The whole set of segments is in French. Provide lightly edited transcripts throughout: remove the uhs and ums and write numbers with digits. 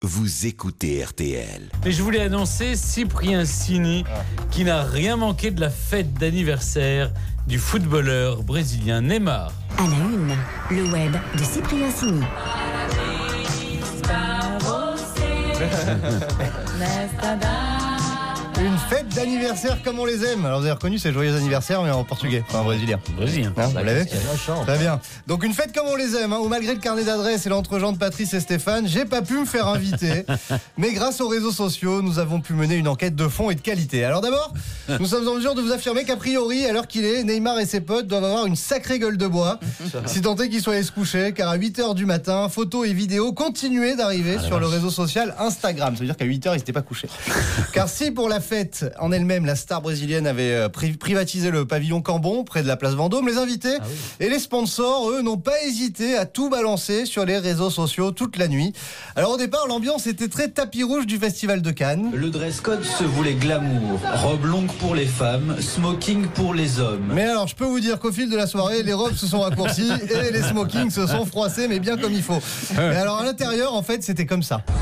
vous écoutez RTL. Mais je voulais annoncer Cyprien Sini, qui n'a rien manqué de la fête d'anniversaire du footballeur brésilien Neymar. À la une, le web de Cyprien Sini. Une fête d'anniversaire comme on les aime. Alors vous avez reconnu, c'est joyeux anniversaire, mais en portugais, enfin en brésilien. Brésilien. Vous l'avez ? Très bien. Donc une fête comme on les aime, où malgré le carnet d'adresses et l'entre-gens de Patrice et Stéphane, j'ai pas pu me faire inviter. Mais grâce aux réseaux sociaux, nous avons pu mener une enquête de fond et de qualité. Alors d'abord, nous sommes en mesure de vous affirmer qu'a priori, à l'heure qu'il est, Neymar et ses potes doivent avoir une sacrée gueule de bois. Si tant est qu'ils soient allés se coucher, car à 8h du matin, photos et vidéos continuaient d'arriver sur le réseau social Instagram. Ça veut dire qu'à 8h, ils n'étaient pas couchés. Car si pour la fête en elle-même, la star brésilienne avait privatisé le pavillon Cambon près de la place Vendôme, les invités et les sponsors, eux, n'ont pas hésité à tout balancer sur les réseaux sociaux toute la nuit. Alors au départ, l'ambiance était très tapis rouge du festival de Cannes. Le dress code se voulait glamour, robe longue pour les femmes, smoking pour les hommes. Mais alors, je peux vous dire qu'au fil de la soirée, les robes se sont raccourcies et les smokings se sont froissés, mais bien comme il faut. Et alors à l'intérieur, en fait, c'était comme ça.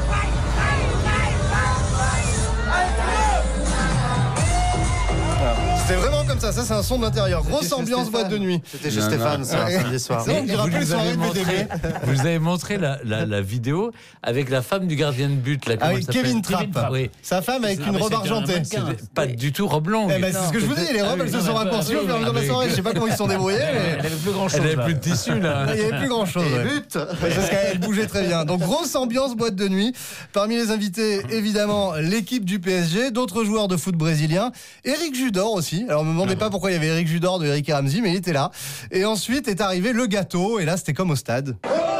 C'était vraiment comme ça c'est un son de l'intérieur. Grosse ambiance boîte de nuit. C'était chez Stéphane, ça, samedi soir. C'est vrai, on dirait plus les soirées de VTV. Vous avez montré la vidéo avec la femme du gardien de but. Là, Ah oui, Kevin Trapp. Oui. Sa femme avec une robe argentée. Pas du tout robe longue. Eh ben, c'est ce que je vous dis, les robes elles se sont raccourcies au fur et à mesure de la soirée. Je sais pas comment ils se sont débrouillés. Elle avait plus grand chose. Elle avait plus de tissu là. Il y avait plus grand chose. Parce qu'elle bougeait très bien. Donc grosse ambiance boîte de nuit. Parmi les invités, évidemment, l'équipe du PSG, d'autres joueurs de foot brésiliens, Éric Judor aussi. Alors ne me demandez pas pourquoi il y avait Éric Judor de Eric et Ramsey, mais il était là. Et ensuite est arrivé le gâteau, et là c'était comme au stade.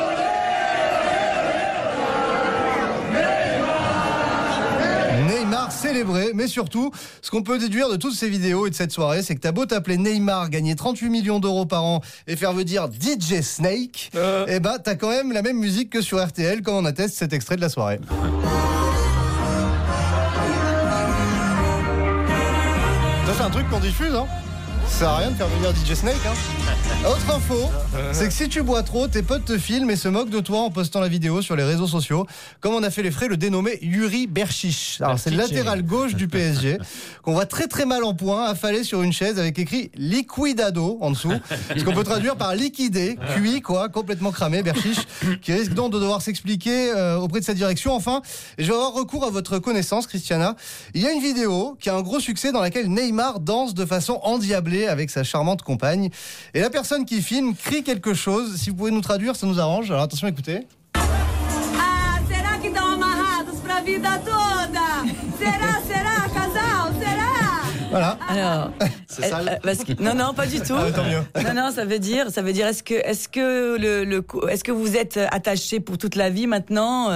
Neymar célébré, mais surtout, ce qu'on peut déduire de toutes ces vidéos et de cette soirée, c'est que t'as beau t'appeler Neymar, gagner 38 millions d'euros par an et faire dire DJ Snake, et bah t'as quand même la même musique que sur RTL, comme en atteste cet extrait de la soirée. Ça c'est un truc qu'on diffuse, hein. Ça sert à rien de faire venir DJ Snake, hein. Autre info, c'est que si tu bois trop, tes potes te filment et se moquent de toi en postant la vidéo sur les réseaux sociaux, comme on a fait les frais le dénommé Yuri Berchiche. Alors c'est le latéral gauche du PSG, qu'on voit très très mal en point, affalé sur une chaise avec écrit Liquidado en dessous, ce qu'on peut traduire par liquidé, cuit quoi, complètement cramé, Berchiche, qui risque donc de devoir s'expliquer auprès de sa direction. Enfin, je vais avoir recours à votre connaissance, Christiana. Il y a une vidéo qui a un gros succès dans laquelle Neymar danse de façon endiablée avec sa charmante compagne. Et la personne qui filme crie quelque chose. Si vous pouvez nous traduire, ça nous arrange. Alors attention, écoutez. Ah, será que estão amarrados pra vida toda? Será, casal, será? Voilà. Alors, c'est ça. Non, pas du tout. Tant mieux. Non, ça veut dire, est-ce que vous êtes attachés pour toute la vie maintenant?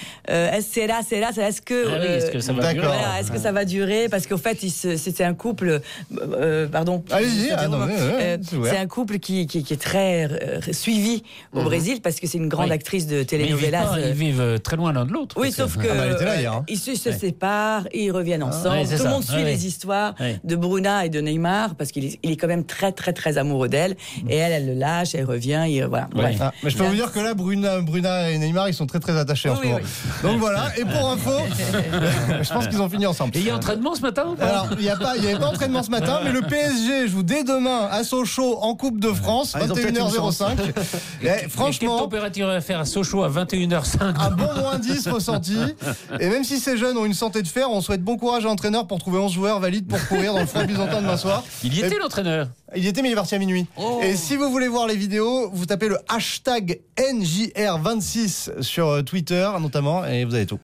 Est-ce que ça va durer? Voilà, est-ce que ça va durer? Parce qu'au fait, c'était un couple, pardon. Allez-y. C'est un couple qui est très suivi au Brésil parce que c'est une grande actrice de telenovelas. Ils vivent très loin l'un de l'autre. Oui, sauf que elle était là hier, hein. ils se séparent et ils reviennent ensemble. Tout le monde suit les histoires de Bruna et de Neymar parce qu'il est quand même très très très amoureux d'elle et elle le lâche, elle revient et voilà. Ouais. Mais je peux vous dire que là Bruna et Neymar ils sont très très attachés en ce moment. Donc voilà, et pour info je pense qu'ils ont fini ensemble. Et il y a entraînement ce matin ou pas? Alors il n'y avait pas entraînement ce matin, mais le PSG joue dès demain à Sochaux en Coupe de France, 21h05. Franchement, quelle température va faire à Sochaux à 21h05? un bon moins 10 ressenti. Et même si ces jeunes ont une santé de fer, on souhaite bon courage à l'entraîneur pour trouver 11 joueurs valides pour courir dans le froid byzantin demain soir. Il y était l'entraîneur. Il y était, mais il est parti à minuit. Et si vous voulez voir les vidéos, vous tapez le hashtag NJR26 sur Twitter notamment et vous avez tout.